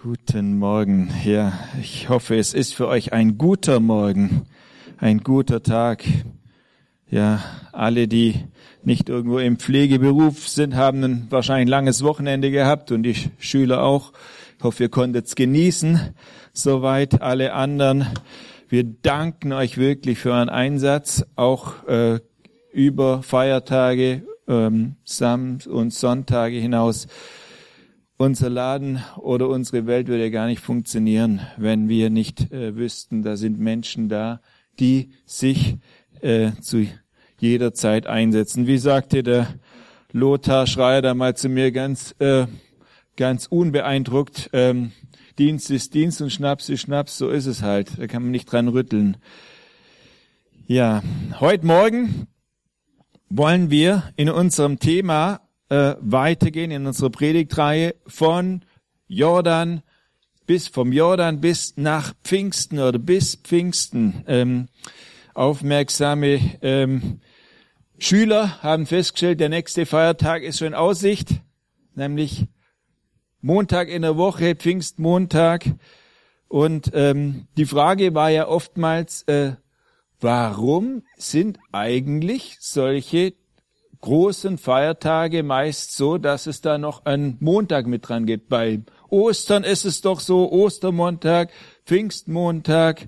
Guten Morgen. Ja, ich hoffe, es ist für euch ein guter Morgen, ein guter Tag. Ja, alle, die nicht irgendwo im Pflegeberuf sind, haben ein wahrscheinlich langes Wochenende gehabt und die Schüler auch. Ich hoffe, ihr konntet es genießen. Soweit alle anderen. Wir danken euch wirklich für euren Einsatz, auch über Feiertage, Sam- und Sonntage hinaus. Unser Laden oder unsere Welt würde ja gar nicht funktionieren, wenn wir nicht wüssten, da sind Menschen da, die sich zu jeder Zeit einsetzen. Wie sagte der Lothar Schreier da mal zu mir ganz unbeeindruckt, Dienst ist Dienst und Schnaps ist Schnaps, so ist es halt. Da kann man nicht dran rütteln. Ja, heute Morgen wollen wir in unserem Thema weitergehen in unserer Predigtreihe vom Jordan bis nach Pfingsten oder bis Pfingsten. Aufmerksame Schüler haben festgestellt, der nächste Feiertag ist schon in Aussicht, nämlich Montag in der Woche, Pfingstmontag. Und die Frage war ja oftmals, warum sind eigentlich solche großen Feiertage meist so, dass es da noch einen Montag mit dran gibt. Bei Ostern ist es doch so, Ostermontag, Pfingstmontag,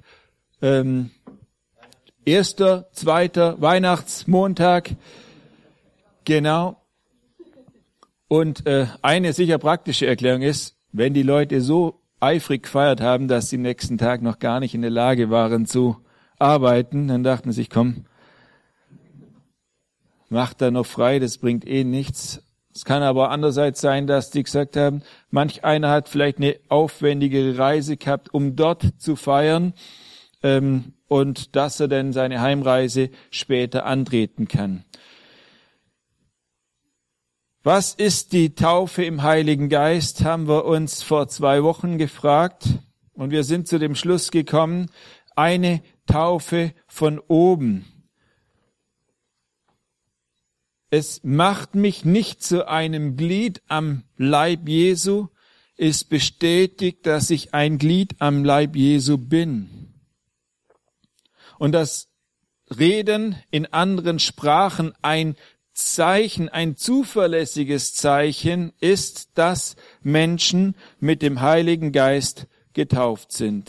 erster, zweiter Weihnachtsmontag, genau. Und eine sicher praktische Erklärung ist, wenn die Leute so eifrig gefeiert haben, dass sie am nächsten Tag noch gar nicht in der Lage waren zu arbeiten, dann dachten sie sich, komm, macht da noch frei, das bringt eh nichts. Es kann aber andererseits sein, dass die gesagt haben, manch einer hat vielleicht eine aufwendigere Reise gehabt, um dort zu feiern, und dass er dann seine Heimreise später antreten kann. Was ist die Taufe im Heiligen Geist, haben wir uns vor 2 Wochen gefragt, und wir sind zu dem Schluss gekommen, eine Taufe von oben. Es macht mich nicht zu einem Glied am Leib Jesu. Es bestätigt, dass ich ein Glied am Leib Jesu bin. Und das Reden in anderen Sprachen ein Zeichen, ein zuverlässiges Zeichen ist, dass Menschen mit dem Heiligen Geist getauft sind.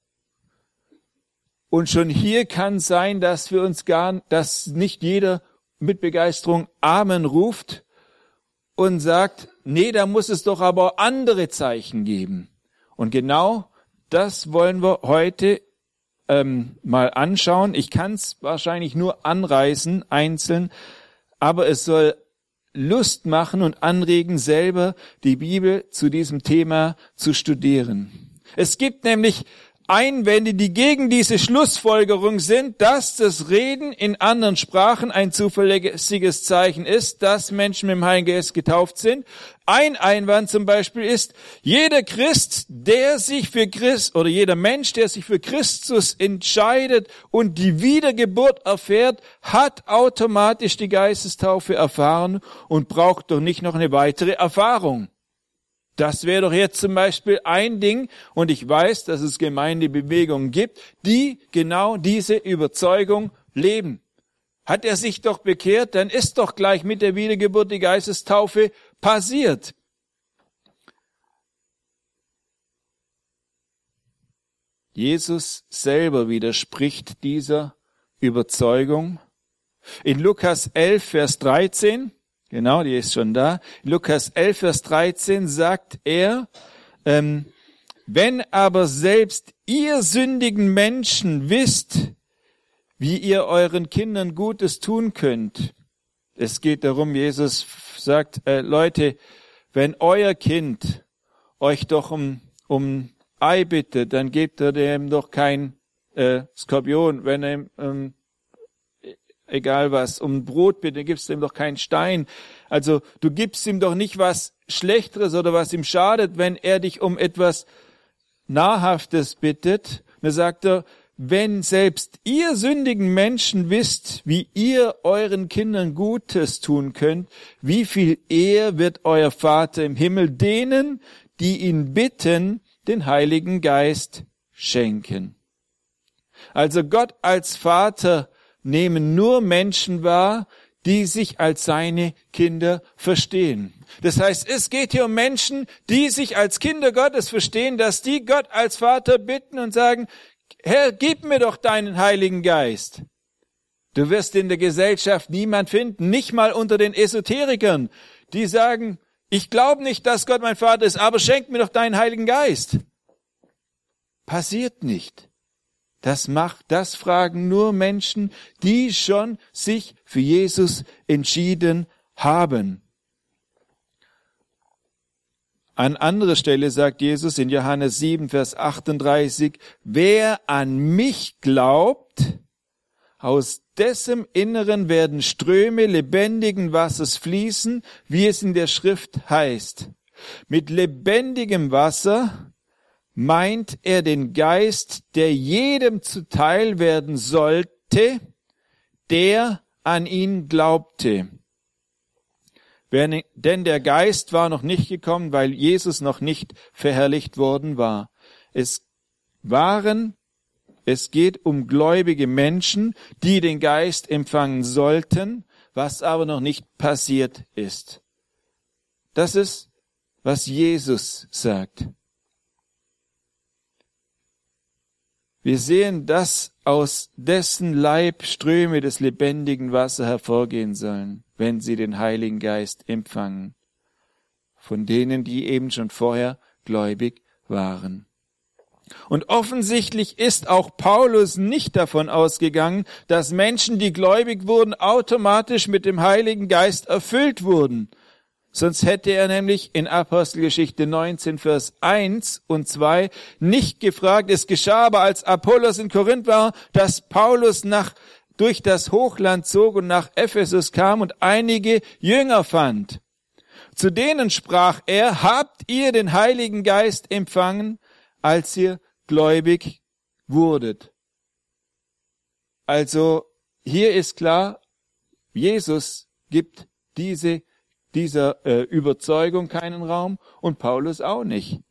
Und schon hier kann sein, dass dass nicht jeder mit Begeisterung Amen ruft und sagt, nee, da muss es doch aber andere Zeichen geben. Und genau das wollen wir heute mal anschauen. Ich kann es wahrscheinlich nur anreißen, einzeln, aber es soll Lust machen und anregen, selber die Bibel zu diesem Thema zu studieren. Es gibt nämlich Einwände, die gegen diese Schlussfolgerung sind, dass das Reden in anderen Sprachen ein zuverlässiges Zeichen ist, dass Menschen mit dem Heiligen Geist getauft sind. Ein Einwand zum Beispiel ist, jeder Christ, jeder Mensch, der sich für Christus entscheidet und die Wiedergeburt erfährt, hat automatisch die Geistestaufe erfahren und braucht doch nicht noch eine weitere Erfahrung. Das wäre doch jetzt zum Beispiel ein Ding, und ich weiß, dass es Gemeindebewegungen gibt, die genau diese Überzeugung leben. Hat er sich doch bekehrt, dann ist doch gleich mit der Wiedergeburt die Geistestaufe passiert. Jesus selber widerspricht dieser Überzeugung. In Lukas 11, Vers 13, genau, die ist schon da. Lukas 11, Vers 13 sagt er, wenn aber selbst ihr sündigen Menschen wisst, wie ihr euren Kindern Gutes tun könnt. Es geht darum, Jesus sagt, Leute, wenn euer Kind euch doch um Ei bittet, dann gebt ihr dem doch kein Skorpion. Wenn er egal was, um Brot bittet, gibst du ihm doch keinen Stein. Also du gibst ihm doch nicht was Schlechteres oder was ihm schadet, wenn er dich um etwas Nahrhaftes bittet. Dann sagt er, wenn selbst ihr sündigen Menschen wisst, wie ihr euren Kindern Gutes tun könnt, wie viel eher wird euer Vater im Himmel denen, die ihn bitten, den Heiligen Geist schenken. Also Gott als Vater nehmen nur Menschen wahr, die sich als seine Kinder verstehen. Das heißt, es geht hier um Menschen, die sich als Kinder Gottes verstehen, dass die Gott als Vater bitten und sagen, Herr, gib mir doch deinen Heiligen Geist. Du wirst in der Gesellschaft niemand finden, nicht mal unter den Esoterikern, die sagen, ich glaube nicht, dass Gott mein Vater ist, aber schenk mir doch deinen Heiligen Geist. Passiert nicht. Das fragen nur Menschen, die schon sich für Jesus entschieden haben. An anderer Stelle sagt Jesus in Johannes 7, Vers 38, wer an mich glaubt, aus dessen Inneren werden Ströme lebendigen Wassers fließen, wie es in der Schrift heißt. Mit lebendigem Wasser meint er den Geist, der jedem zuteil werden sollte, der an ihn glaubte. Denn der Geist war noch nicht gekommen, weil Jesus noch nicht verherrlicht worden war. Es geht um gläubige Menschen, die den Geist empfangen sollten, was aber noch nicht passiert ist. Das ist, was Jesus sagt. Wir sehen, dass aus dessen Leib Ströme des lebendigen Wassers hervorgehen sollen, wenn sie den Heiligen Geist empfangen, von denen, die eben schon vorher gläubig waren. Und offensichtlich ist auch Paulus nicht davon ausgegangen, dass Menschen, die gläubig wurden, automatisch mit dem Heiligen Geist erfüllt wurden. Sonst hätte er nämlich in Apostelgeschichte 19, Vers 1 und 2 nicht gefragt. Es geschah aber, als Apollos in Korinth war, dass Paulus durch das Hochland zog und nach Ephesus kam und einige Jünger fand. Zu denen sprach er, habt ihr den Heiligen Geist empfangen, als ihr gläubig wurdet? Also hier ist klar, Jesus gibt dieser Überzeugung keinen Raum und Paulus auch nicht.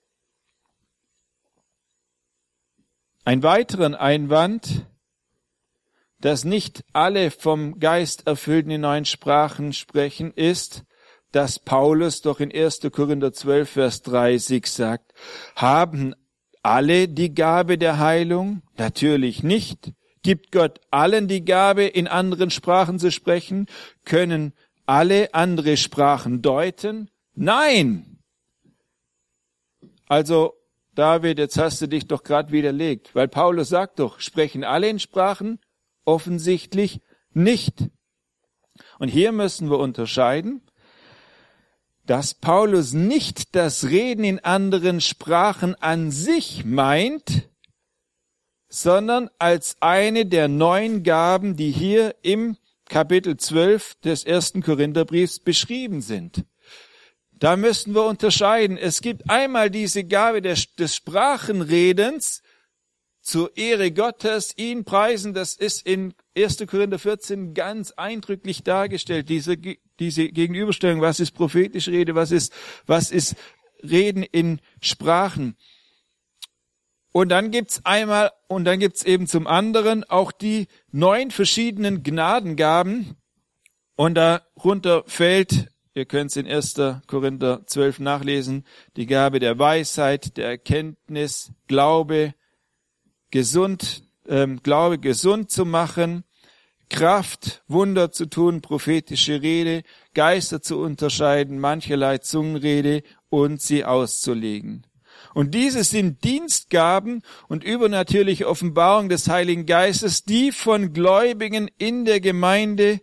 Ein weiteren Einwand, dass nicht alle vom Geist erfüllten in neuen Sprachen sprechen, ist, dass Paulus doch in 1. Korinther 12, Vers 30 sagt, haben alle die Gabe der Heilung? Natürlich nicht. Gibt Gott allen die Gabe, in anderen Sprachen zu sprechen? Können alle andere Sprachen deuten? Nein! Also, David, jetzt hast du dich doch gerade widerlegt, weil Paulus sagt doch, sprechen alle in Sprachen? Offensichtlich nicht. Und hier müssen wir unterscheiden, dass Paulus nicht das Reden in anderen Sprachen an sich meint, sondern als eine der 9 Gaben, die hier im Kapitel 12 des 1. Korintherbriefs beschrieben sind. Da müssen wir unterscheiden. Es gibt einmal diese Gabe des Sprachenredens zur Ehre Gottes, ihn preisen. Das ist in 1. Korinther 14 ganz eindrücklich dargestellt, diese Gegenüberstellung. Was ist prophetische Rede? Was ist Reden in Sprachen? Und dann gibt's eben zum anderen auch die 9 verschiedenen Gnadengaben. Und darunter fällt, ihr könnt es in 1. Korinther 12 nachlesen, die Gabe der Weisheit, der Erkenntnis, Glaube gesund zu machen, Kraft, Wunder zu tun, prophetische Rede, Geister zu unterscheiden, mancherlei Zungenrede und sie auszulegen. Und diese sind Dienstgaben und übernatürliche Offenbarung des Heiligen Geistes, die von Gläubigen in der Gemeinde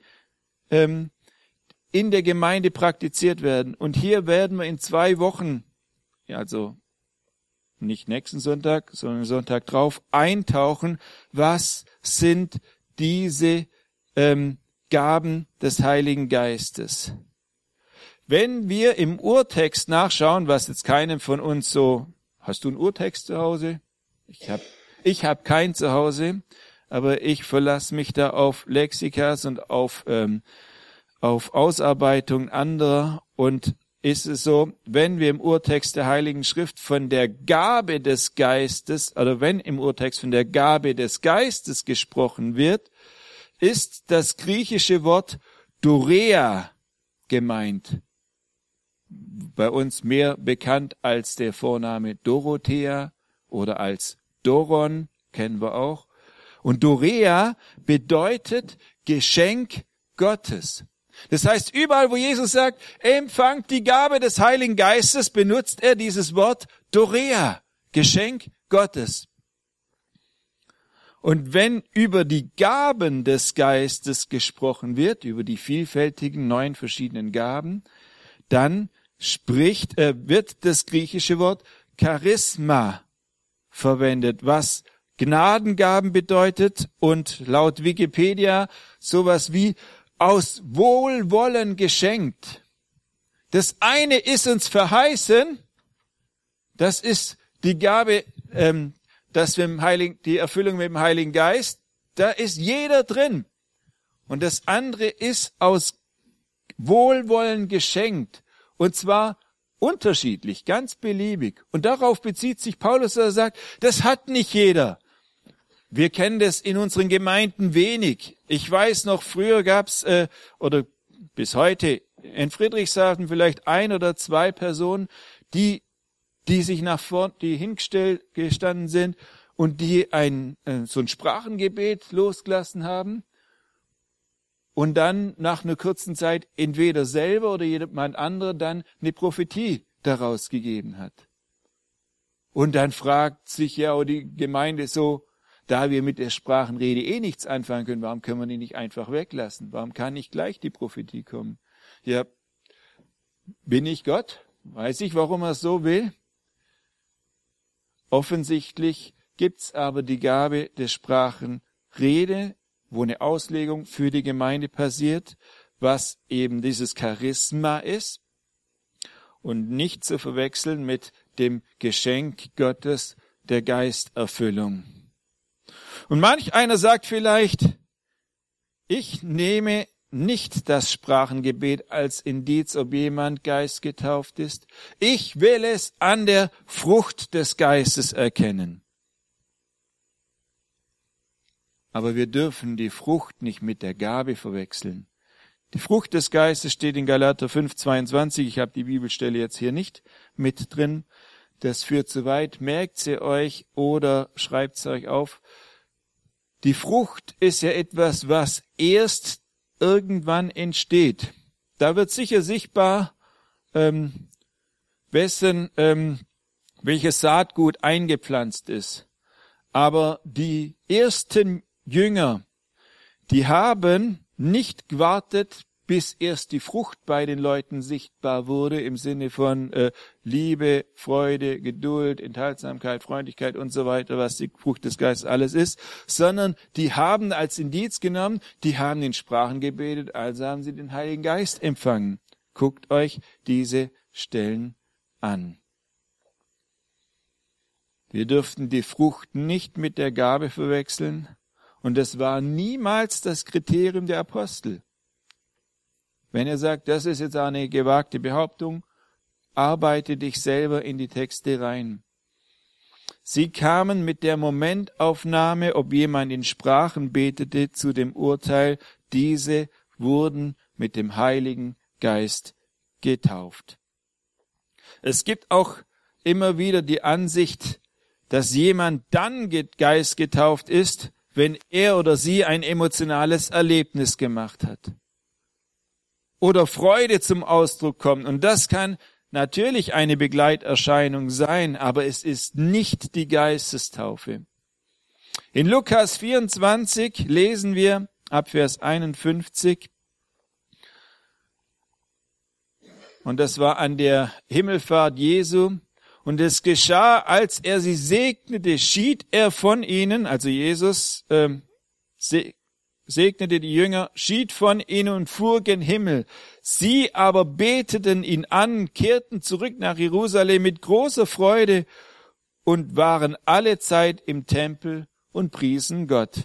praktiziert werden. Und hier werden wir in 2 Wochen, also nicht nächsten Sonntag, sondern Sonntag drauf, eintauchen, was sind diese Gaben des Heiligen Geistes. Wenn wir im Urtext nachschauen, was jetzt keinem von uns so, hast du einen Urtext zu Hause? Ich hab keinen zu Hause, aber ich verlasse mich da auf Lexikas und auf Ausarbeitung anderer und ist es so, wenn wir im Urtext der Heiligen Schrift von der Gabe des Geistes, oder wenn im Urtext von der Gabe des Geistes gesprochen wird, ist das griechische Wort Dorea gemeint. Bei uns mehr bekannt als der Vorname Dorothea oder als Doron, kennen wir auch. Und Dorea bedeutet Geschenk Gottes. Das heißt, überall, wo Jesus sagt, empfangt die Gabe des Heiligen Geistes, benutzt er dieses Wort Dorea, Geschenk Gottes. Und wenn über die Gaben des Geistes gesprochen wird, über die vielfältigen 9 verschiedenen Gaben, dann wird das griechische Wort Charisma verwendet, was Gnadengaben bedeutet und laut Wikipedia sowas wie aus Wohlwollen geschenkt. Das eine ist uns verheißen, das ist die Gabe, dass wir die Erfüllung mit dem Heiligen Geist, da ist jeder drin. Und das andere ist aus Wohlwollen geschenkt. Und zwar unterschiedlich, ganz beliebig. Und darauf bezieht sich Paulus, der sagt, das hat nicht jeder. Wir kennen das in unseren Gemeinden wenig. Ich weiß noch, früher gab's oder bis heute in Friedrichshafen vielleicht 1 oder 2 Personen, die sich nach vorn, die hingestanden sind und die so ein Sprachengebet losgelassen haben und dann nach einer kurzen Zeit entweder selber oder jemand anderer dann eine Prophetie daraus gegeben hat. Und dann fragt sich ja auch die Gemeinde so, da wir mit der Sprachenrede nichts anfangen können, warum können wir die nicht einfach weglassen? Warum kann nicht gleich die Prophetie kommen? Ja, bin ich Gott? Weiß ich, warum er es so will? Offensichtlich gibt's aber die Gabe der Sprachenrede, wo eine Auslegung für die Gemeinde passiert, was eben dieses Charisma ist und nicht zu verwechseln mit dem Geschenk Gottes der Geisterfüllung. Und manch einer sagt vielleicht, ich nehme nicht das Sprachengebet als Indiz, ob jemand geistgetauft ist. Ich will es an der Frucht des Geistes erkennen. Aber wir dürfen die Frucht nicht mit der Gabe verwechseln. Die Frucht des Geistes steht in Galater 5,22. Ich habe die Bibelstelle jetzt hier nicht mit drin. Das führt zu weit. Merkt sie euch oder schreibt es euch auf. Die Frucht ist ja etwas, was erst irgendwann entsteht. Da wird sicher sichtbar, welches Saatgut eingepflanzt ist. Aber die ersten Jünger, die haben nicht gewartet, bis erst die Frucht bei den Leuten sichtbar wurde, im Sinne von Liebe, Freude, Geduld, Enthaltsamkeit, Freundlichkeit und so weiter, was die Frucht des Geistes alles ist, sondern die haben als Indiz genommen, die haben in Sprachen gebetet, also haben sie den Heiligen Geist empfangen. Guckt euch diese Stellen an. Wir dürften die Frucht nicht mit der Gabe verwechseln, und das war niemals das Kriterium der Apostel. Wenn ihr sagt, das ist jetzt eine gewagte Behauptung, arbeite dich selber in die Texte rein. Sie kamen mit der Momentaufnahme, ob jemand in Sprachen betete, zu dem Urteil, diese wurden mit dem Heiligen Geist getauft. Es gibt auch immer wieder die Ansicht, dass jemand dann geistgetauft ist, wenn er oder sie ein emotionales Erlebnis gemacht hat. Oder Freude zum Ausdruck kommt. Und das kann natürlich eine Begleiterscheinung sein, aber es ist nicht die Geistestaufe. In Lukas 24 lesen wir ab Vers 51, und das war an der Himmelfahrt Jesu, und es geschah, als er sie segnete, schied er von ihnen, also Jesus segnete die Jünger, schied von ihnen und fuhr gen Himmel. Sie aber beteten ihn an, kehrten zurück nach Jerusalem mit großer Freude und waren alle Zeit im Tempel und priesen Gott.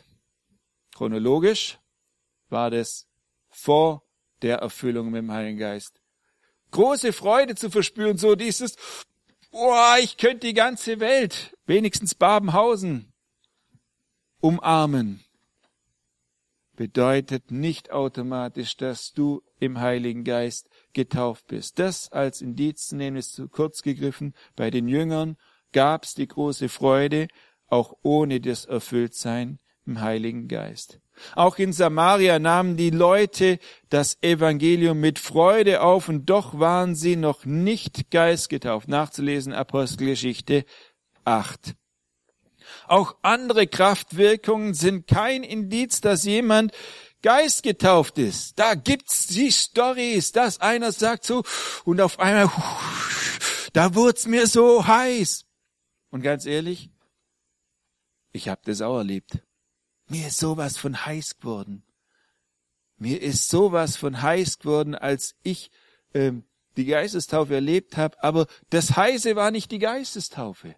Chronologisch war das vor der Erfüllung mit dem Heiligen Geist. große Freude zu verspüren, so dieses, ich könnte die ganze Welt, wenigstens Babenhausen, umarmen. Bedeutet nicht automatisch, dass du im Heiligen Geist getauft bist. Das als Indiz zu nehmen, ist zu kurz gegriffen. Bei den Jüngern gab es die große Freude, auch ohne das Erfülltsein im Heiligen Geist. Auch in Samaria nahmen die Leute das Evangelium mit Freude auf und doch waren sie noch nicht geistgetauft. Nachzulesen Apostelgeschichte 8. Auch andere Kraftwirkungen sind kein Indiz, dass jemand geistgetauft ist. Da gibt's die Storys, dass einer sagt so und auf einmal, da wurd's mir so heiß. Und ganz ehrlich, ich habe das auch erlebt. Mir ist sowas von heiß geworden. Mir ist sowas von heiß geworden, als ich die Geistestaufe erlebt habe. Aber das Heiße war nicht die Geistestaufe.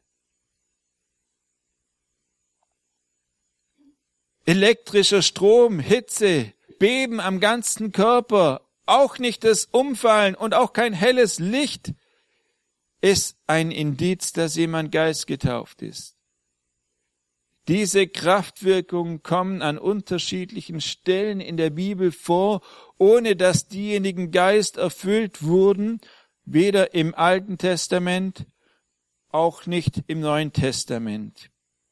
Elektrischer Strom, Hitze, Beben am ganzen Körper, auch nicht das Umfallen und auch kein helles Licht ist ein Indiz, dass jemand geistgetauft ist. Diese Kraftwirkungen kommen an unterschiedlichen Stellen in der Bibel vor, ohne dass diejenigen Geist erfüllt wurden, weder im Alten Testament, auch nicht im Neuen Testament.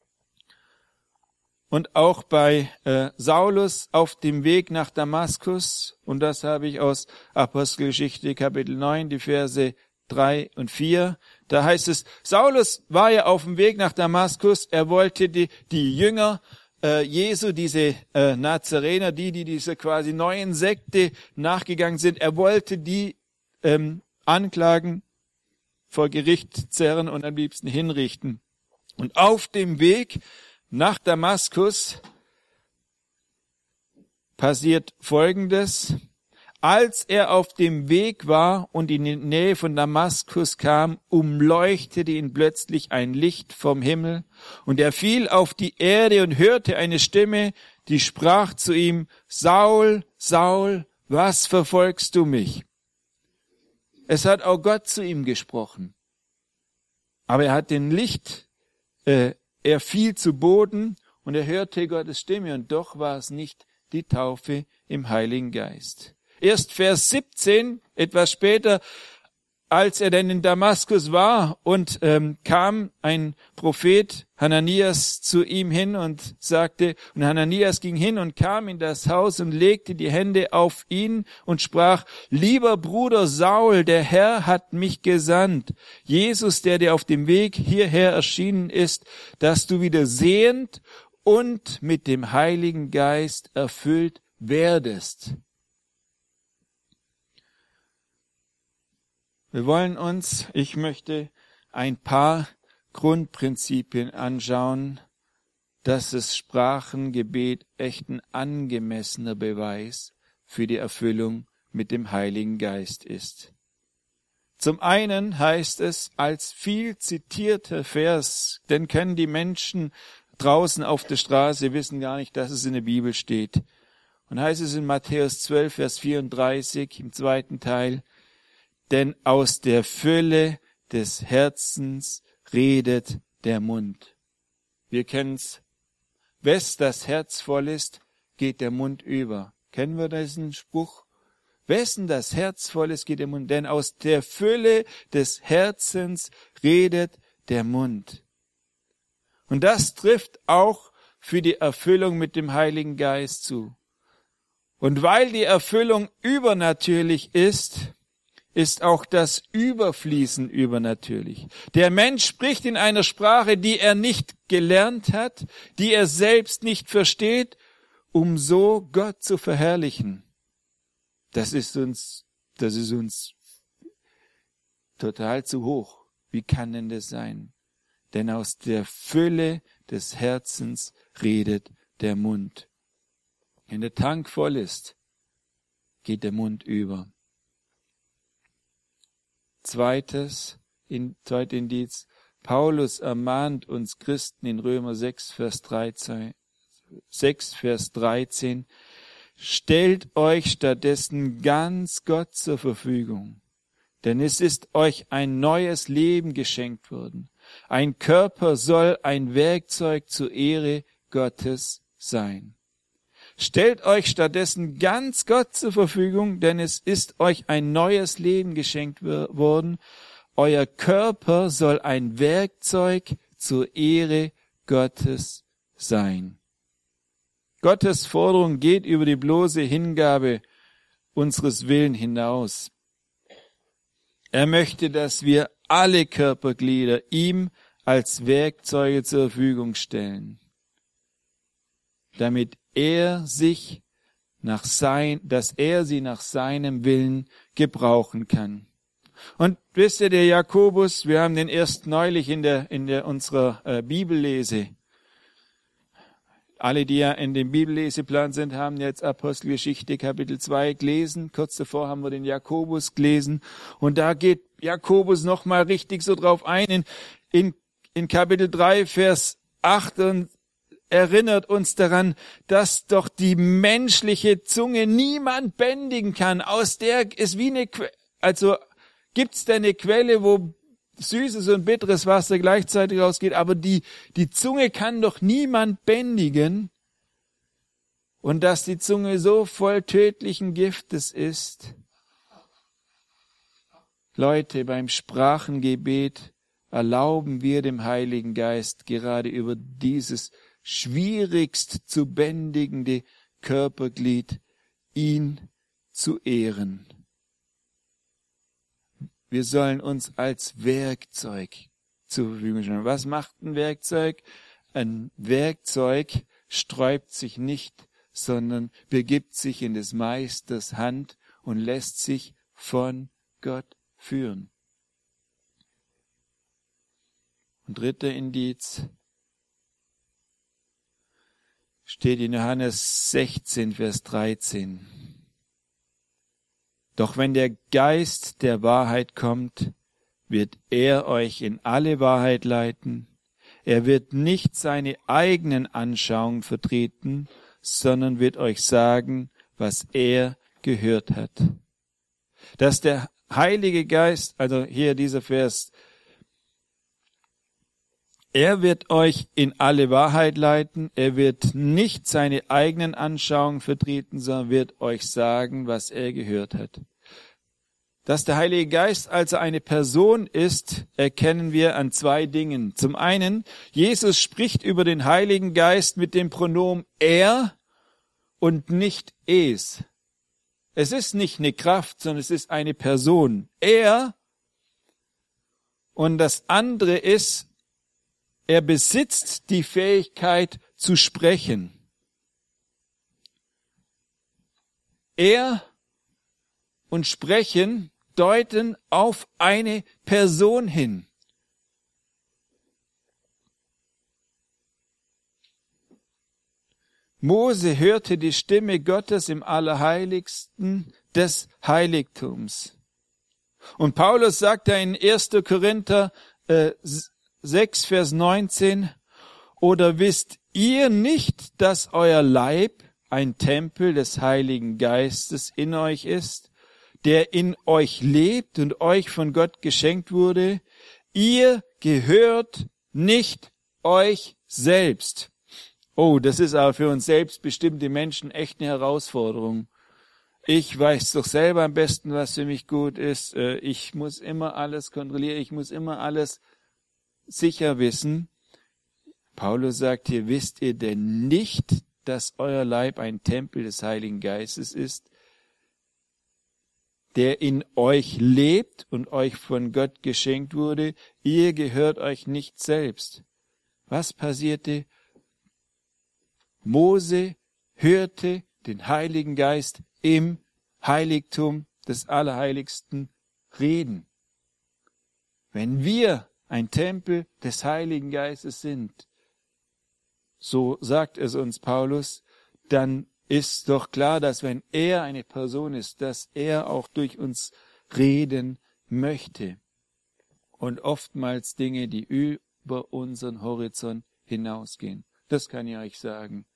Und auch bei Saulus auf dem Weg nach Damaskus, und das habe ich aus Apostelgeschichte Kapitel 9, die Verse 3 und 4, da heißt es, Saulus war ja auf dem Weg nach Damaskus, er wollte die Jünger Jesu, diese Nazarener, die dieser quasi neuen Sekte nachgegangen sind, er wollte die anklagen, vor Gericht zerren und am liebsten hinrichten. Und auf dem Weg nach Damaskus passiert Folgendes. Als er auf dem Weg war und in die Nähe von Damaskus kam, umleuchtete ihn plötzlich ein Licht vom Himmel, und er fiel auf die Erde und hörte eine Stimme, die sprach zu ihm, Saul, Saul, was verfolgst du mich? Es hat auch Gott zu ihm gesprochen. Aber er hat den Licht, er fiel zu Boden und er hörte Gottes Stimme, und doch war es nicht die Taufe im Heiligen Geist. Erst Vers 17, etwas später, als er denn in Damaskus war und kam ein Prophet Hananias zu ihm hin und sagte, und Hananias ging hin und kam in das Haus und legte die Hände auf ihn und sprach, lieber Bruder Saul, der Herr hat mich gesandt, Jesus, der dir auf dem Weg hierher erschienen ist, dass du wieder sehend und mit dem Heiligen Geist erfüllt werdest. Wir wollen uns, ich möchte ein paar Grundprinzipien anschauen, dass das Sprachengebet echt ein angemessener Beweis für die Erfüllung mit dem Heiligen Geist ist. Zum einen heißt es als viel zitierter Vers, denn können die Menschen draußen auf der Straße wissen gar nicht, dass es in der Bibel steht. Und heißt es in Matthäus 12, Vers 34 im zweiten Teil, denn aus der Fülle des Herzens redet der Mund. Wir kennen's. Wes das Herz voll ist, geht der Mund über. Kennen wir diesen Spruch? Wessen das Herz voll ist, geht der Mund. Denn aus der Fülle des Herzens redet der Mund. Und das trifft auch für die Erfüllung mit dem Heiligen Geist zu. Und weil die Erfüllung übernatürlich ist auch das Überfließen übernatürlich. Der Mensch spricht in einer Sprache, die er nicht gelernt hat, die er selbst nicht versteht, um so Gott zu verherrlichen. Das ist uns total zu hoch. Wie kann denn das sein? Denn aus der Fülle des Herzens redet der Mund. Wenn der Tank voll ist, geht der Mund über. Zweiter Indiz, Paulus ermahnt uns Christen in Römer 6, Vers 13, stellt euch stattdessen ganz Gott zur Verfügung, denn es ist euch ein neues Leben geschenkt worden. Ein Körper soll ein Werkzeug zur Ehre Gottes sein. Stellt euch stattdessen ganz Gott zur Verfügung, denn es ist euch ein neues Leben geschenkt worden. Euer Körper soll ein Werkzeug zur Ehre Gottes sein. Gottes Forderung geht über die bloße Hingabe unseres Willens hinaus. Er möchte, dass wir alle Körperglieder ihm als Werkzeuge zur Verfügung stellen, damit dass er sie nach seinem Willen gebrauchen kann. Und wisst ihr, der Jakobus, wir haben den erst neulich in unserer Bibellese. Alle, die ja in dem Bibelleseplan sind, haben jetzt Apostelgeschichte Kapitel 2 gelesen. Kurz davor haben wir den Jakobus gelesen. Und da geht Jakobus nochmal richtig so drauf ein. In Kapitel 3, Vers 8 und erinnert uns daran, dass doch die menschliche Zunge niemand bändigen kann. Aus der ist wie eine Quelle, also gibt's da eine Quelle, wo süßes und bitteres Wasser gleichzeitig rausgeht, aber die Zunge kann doch niemand bändigen. Und dass die Zunge so voll tödlichen Giftes ist. Leute, beim Sprachengebet erlauben wir dem Heiligen Geist gerade über dieses schwierigst zu bändigende Körperglied, ihn zu ehren. Wir sollen uns als Werkzeug zur Verfügung stellen. Was macht ein Werkzeug? Ein Werkzeug sträubt sich nicht, sondern begibt sich in des Meisters Hand und lässt sich von Gott führen. Und dritter Indiz steht in Johannes 16, Vers 13. Doch wenn der Geist der Wahrheit kommt, wird er euch in alle Wahrheit leiten. Er wird nicht seine eigenen Anschauungen vertreten, sondern wird euch sagen, was er gehört hat. Dass der Heilige Geist, also hier dieser Vers, er wird euch in alle Wahrheit leiten, er wird nicht seine eigenen Anschauungen vertreten, sondern wird euch sagen, was er gehört hat. Dass der Heilige Geist also eine Person ist, erkennen wir an zwei Dingen. Zum einen, Jesus spricht über den Heiligen Geist mit dem Pronomen er und nicht es. Es ist nicht eine Kraft, sondern es ist eine Person. Er. Und das andere ist, er besitzt die Fähigkeit zu sprechen. Er und Sprechen deuten auf eine Person hin. Mose hörte die Stimme Gottes im Allerheiligsten des Heiligtums. Und Paulus sagt da in 1. Korinther 6, Vers 19, oder wisst ihr nicht, dass euer Leib ein Tempel des Heiligen Geistes in euch ist, der in euch lebt und euch von Gott geschenkt wurde? Ihr gehört nicht euch selbst. Oh, das ist aber für uns selbstbestimmte Menschen echt eine Herausforderung. Ich weiß doch selber am besten, was für mich gut ist. Ich muss immer alles kontrollieren, ich muss immer alles sicher wissen. Paulus sagt hier, wisst ihr denn nicht, dass euer Leib ein Tempel des Heiligen Geistes ist, der in euch lebt und euch von Gott geschenkt wurde? Ihr gehört euch nicht selbst. Was passierte? Mose hörte den Heiligen Geist im Heiligtum des Allerheiligsten reden. Wenn wir ein Tempel des Heiligen Geistes sind, so sagt es uns Paulus, dann ist doch klar, dass wenn er eine Person ist, dass er auch durch uns reden möchte. Und oftmals Dinge, die über unseren Horizont hinausgehen. Das kann ich euch sagen.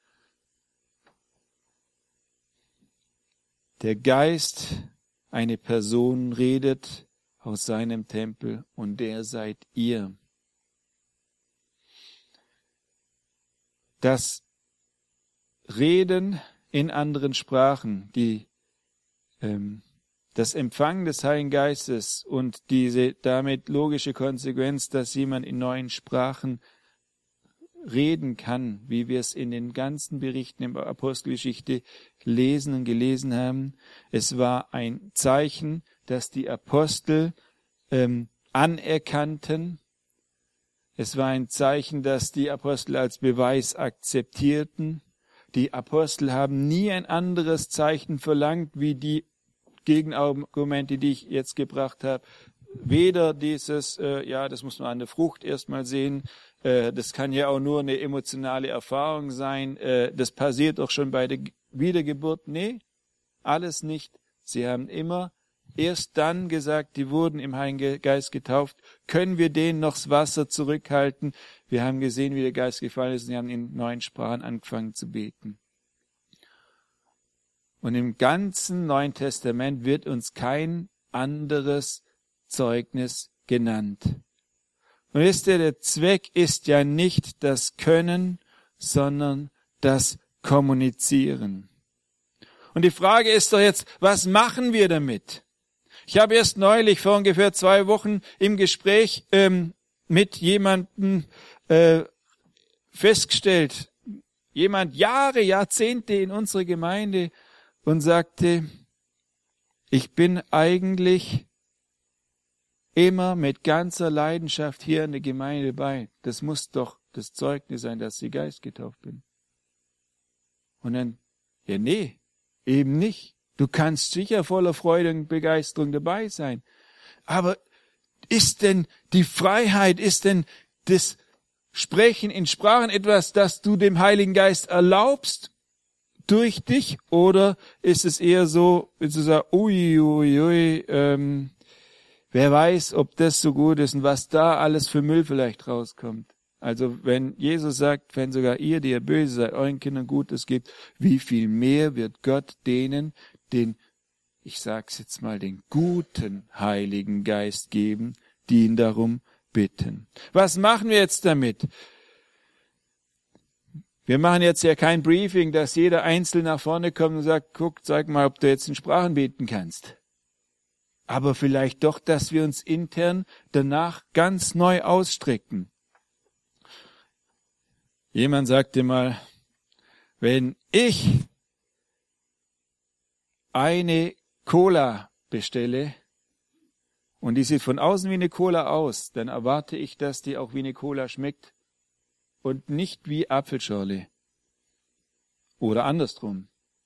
Der Geist, eine Person redet aus seinem Tempel und der seid ihr. Das Reden in anderen Sprachen, das Empfangen des Heiligen Geistes und diese damit logische Konsequenz, dass jemand in neuen Sprachen reden kann, wie wir es in den ganzen Berichten in der Apostelgeschichte lesen und gelesen haben. Es war ein Zeichen, das die Apostel anerkannten. Es war ein Zeichen, das die Apostel als Beweis akzeptierten. Die Apostel haben nie ein anderes Zeichen verlangt, wie die Gegenargumente, die ich jetzt gebracht habe. Weder dieses, das muss man an der Frucht erstmal sehen, das kann ja auch nur eine emotionale Erfahrung sein, das passiert doch schon bei der Wiedergeburt. Nee, alles nicht. Sie haben immer erst dann gesagt, die wurden im Heiligen Geist getauft, können wir denen noch das Wasser zurückhalten. Wir haben gesehen, wie der Geist gefallen ist und sie haben in neuen Sprachen angefangen zu beten. Und im ganzen Neuen Testament wird uns kein anderes Zeugnis genannt. Und wisst ihr, der Zweck ist ja nicht das Können, sondern das Kommunizieren. Und die Frage ist doch jetzt, was machen wir damit? Ich habe erst neulich vor ungefähr 2 Wochen im Gespräch mit jemandem festgestellt, jemand Jahrzehnte in unserer Gemeinde und sagte, ich bin eigentlich immer mit ganzer Leidenschaft hier in der Gemeinde bei. Das muss doch das Zeugnis sein, dass ich geistgetauft bin. Und dann, ja nee, eben nicht. Du kannst sicher voller Freude und Begeisterung dabei sein. Aber ist denn die Freiheit, ist denn das Sprechen in Sprachen etwas, das du dem Heiligen Geist erlaubst durch dich? Oder ist es eher so, wenn du sagst, wer weiß, ob das so gut ist und was da alles für Müll vielleicht rauskommt. Also wenn Jesus sagt, wenn sogar ihr, die ihr böse seid, euren Kindern Gutes gibt, wie viel mehr wird Gott denen, ich sag's jetzt mal, den guten Heiligen Geist geben, die ihn darum bitten. Was machen wir jetzt damit? Wir machen jetzt ja kein Briefing, dass jeder einzeln nach vorne kommt und sagt, guck, zeig mal, ob du jetzt in Sprachen beten kannst. Aber vielleicht doch, dass wir uns intern danach ganz neu ausstrecken. Jemand sagte mal, wenn ich eine Cola bestelle und die sieht von außen wie eine Cola aus, dann erwarte ich, dass die auch wie eine Cola schmeckt und nicht wie Apfelschorle. Oder andersrum.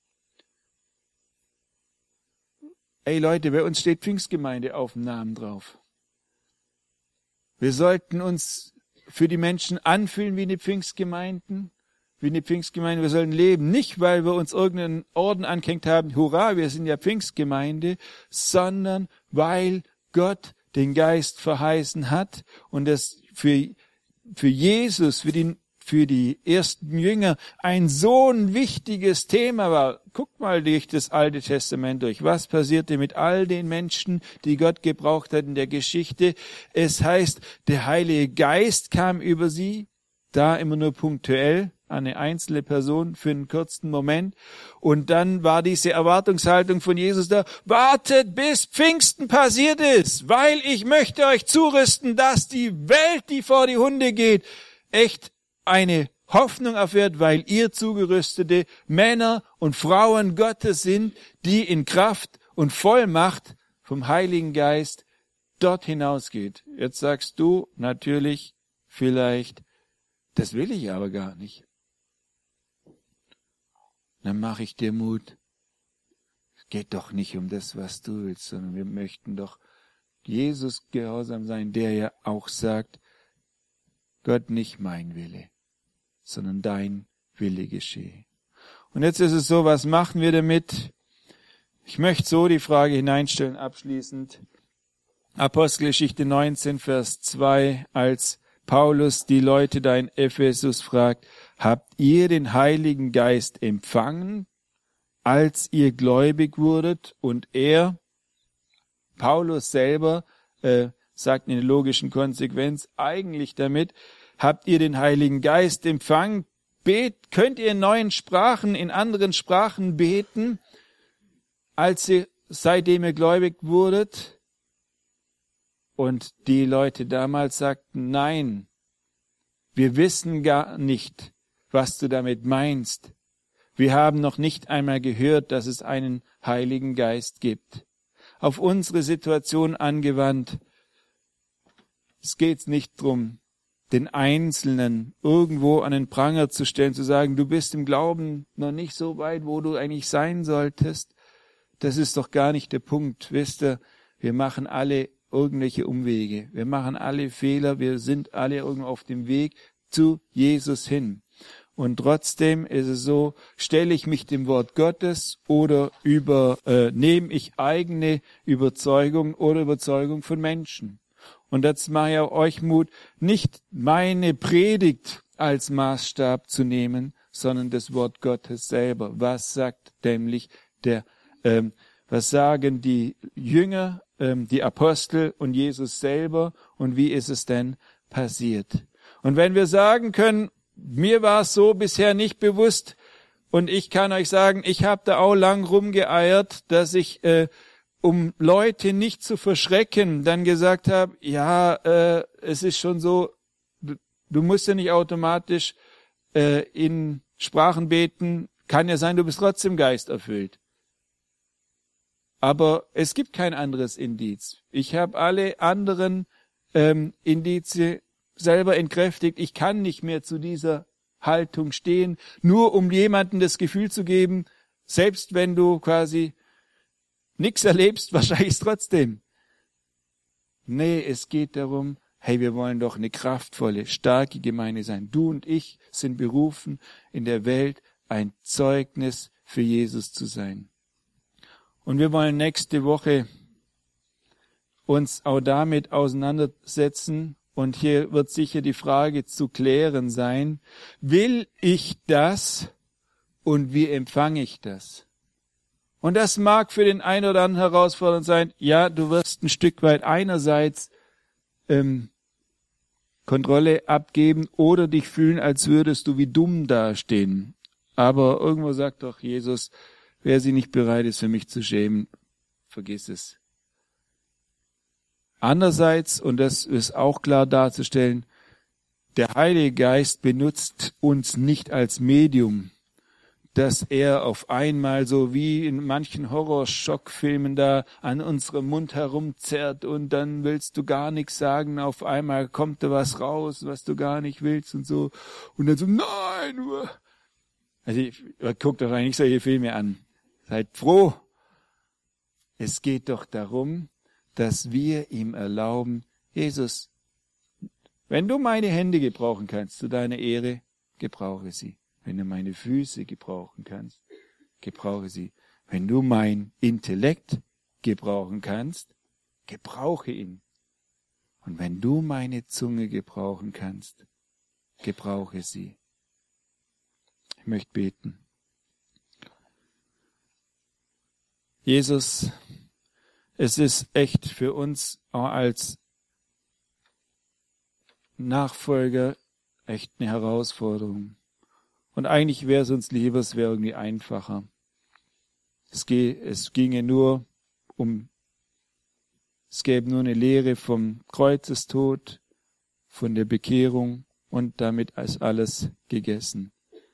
Ey Leute, bei uns steht Pfingstgemeinde auf dem Namen drauf. Wir sollten uns für die Menschen anfühlen wie eine Pfingstgemeinde. Wir sollen leben, nicht weil wir uns irgendeinen Orden angehängt haben, hurra, wir sind ja Pfingstgemeinde, sondern weil Gott den Geist verheißen hat und das für Jesus, für die ersten Jünger ein so ein wichtiges Thema war. Guckt mal durch das Alte Testament durch. Was passierte mit all den Menschen, die Gott gebraucht hat in der Geschichte? Es heißt, der Heilige Geist kam über sie, da immer nur punktuell, eine einzelne Person für einen kurzen Moment. Und dann war diese Erwartungshaltung von Jesus da, wartet bis Pfingsten passiert ist, weil ich möchte euch zurüsten, dass die Welt, die vor die Hunde geht, echt eine Hoffnung erfährt, weil ihr zugerüstete Männer und Frauen Gottes sind, die in Kraft und Vollmacht vom Heiligen Geist dort hinausgeht. Jetzt sagst du natürlich vielleicht, das will ich aber gar nicht. Dann mache ich dir Mut. Es geht doch nicht um das, was du willst, sondern wir möchten doch Jesus gehorsam sein, der ja auch sagt, Gott, nicht mein Wille, sondern dein Wille geschehe. Und jetzt ist es so, was machen wir damit? Ich möchte so die Frage hineinstellen, abschließend. Apostelgeschichte 19, Vers 2, als Paulus die Leute da in Ephesus fragt, habt ihr den Heiligen Geist empfangen, als ihr gläubig wurdet? Und Paulus selber, sagt in der logischen Konsequenz eigentlich damit, habt ihr den Heiligen Geist empfangen, könnt ihr in neuen Sprachen, in anderen Sprachen beten, seitdem ihr gläubig wurdet? Und die Leute damals sagten, nein, wir wissen gar nicht, was du damit meinst. Wir haben noch nicht einmal gehört, dass es einen Heiligen Geist gibt. Auf unsere Situation angewandt, es geht nicht drum, den Einzelnen irgendwo an den Pranger zu stellen, zu sagen, du bist im Glauben noch nicht so weit, wo du eigentlich sein solltest. Das ist doch gar nicht der Punkt. Wisst ihr, wir machen alle irgendwelche Umwege. Wir machen alle Fehler. Wir sind alle irgendwo auf dem Weg zu Jesus hin. Und trotzdem ist es so, stelle ich mich dem Wort Gottes oder nehme ich eigene Überzeugung oder Überzeugung von Menschen. Und jetzt mache ich auch euch Mut, nicht meine Predigt als Maßstab zu nehmen, sondern das Wort Gottes selber. Was sagt nämlich was sagen die Jünger, die Apostel und Jesus selber und wie ist es denn passiert? Und wenn wir sagen können, mir war es so bisher nicht bewusst und ich kann euch sagen, ich habe da auch lang rumgeeiert, dass ich um Leute nicht zu verschrecken, dann gesagt habe, ja, es ist schon so, du musst ja nicht automatisch in Sprachen beten, kann ja sein, du bist trotzdem geisterfüllt. Aber es gibt kein anderes Indiz. Ich habe alle anderen Indizien selber entkräftigt. Ich kann nicht mehr zu dieser Haltung stehen, nur um jemandem das Gefühl zu geben, selbst wenn du quasi nichts erlebst, wahrscheinlich trotzdem. Nee, es geht darum, hey, wir wollen doch eine kraftvolle, starke Gemeinde sein. Du und ich sind berufen, in der Welt ein Zeugnis für Jesus zu sein. Und wir wollen nächste Woche uns auch damit auseinandersetzen. Und hier wird sicher die Frage zu klären sein, will ich das und wie empfange ich das? Und das mag für den einen oder anderen herausfordernd sein. Ja, du wirst ein Stück weit einerseits Kontrolle abgeben oder dich fühlen, als würdest du wie dumm dastehen. Aber irgendwo sagt doch Jesus, wer sie nicht bereit ist, für mich zu schämen, vergiss es. Andererseits, und das ist auch klar darzustellen, der Heilige Geist benutzt uns nicht als Medium, dass er auf einmal so wie in manchen Horrorschockfilmen da an unserem Mund herumzerrt und dann willst du gar nichts sagen, auf einmal kommt da was raus, was du gar nicht willst und so. Und dann so, nein, nur. Also guckt doch eigentlich solche Filme an. Seid froh. Es geht doch darum, dass wir ihm erlauben, Jesus, wenn du meine Hände gebrauchen kannst zu deiner Ehre, gebrauche sie. Wenn du meine Füße gebrauchen kannst, gebrauche sie. Wenn du mein Intellekt gebrauchen kannst, gebrauche ihn. Und wenn du meine Zunge gebrauchen kannst, gebrauche sie. Ich möchte beten. Jesus, es ist echt für uns auch als Nachfolger echt eine Herausforderung. Und eigentlich wäre es uns lieber, es wäre irgendwie einfacher. Es gäbe nur eine Lehre vom Kreuzestod, von der Bekehrung und damit ist alles gegessen.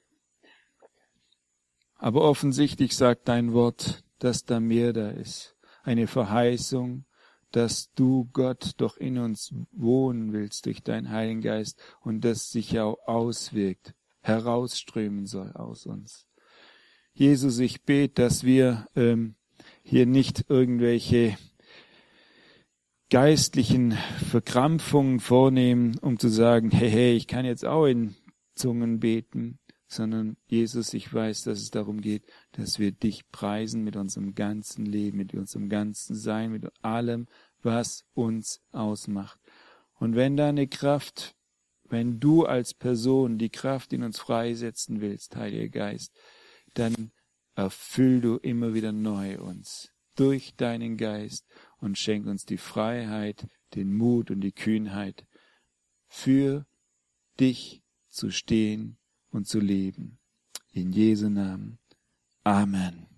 Aber offensichtlich sagt dein Wort, dass da mehr da ist. Eine Verheißung, dass du, Gott, doch in uns wohnen willst durch deinen Heiligen Geist und das sich auch auswirkt, herausströmen soll aus uns. Jesus, ich bete, dass wir hier nicht irgendwelche geistlichen Verkrampfungen vornehmen, um zu sagen, hey, ich kann jetzt auch in Zungen beten, sondern Jesus, ich weiß, dass es darum geht, dass wir dich preisen mit unserem ganzen Leben, mit unserem ganzen Sein, mit allem, was uns ausmacht. Und wenn deine Kraft, wenn du als Person die Kraft in uns freisetzen willst, Heiliger Geist, dann erfüll du immer wieder neu uns durch deinen Geist und schenk uns die Freiheit, den Mut und die Kühnheit, für dich zu stehen und zu leben. In Jesu Namen. Amen.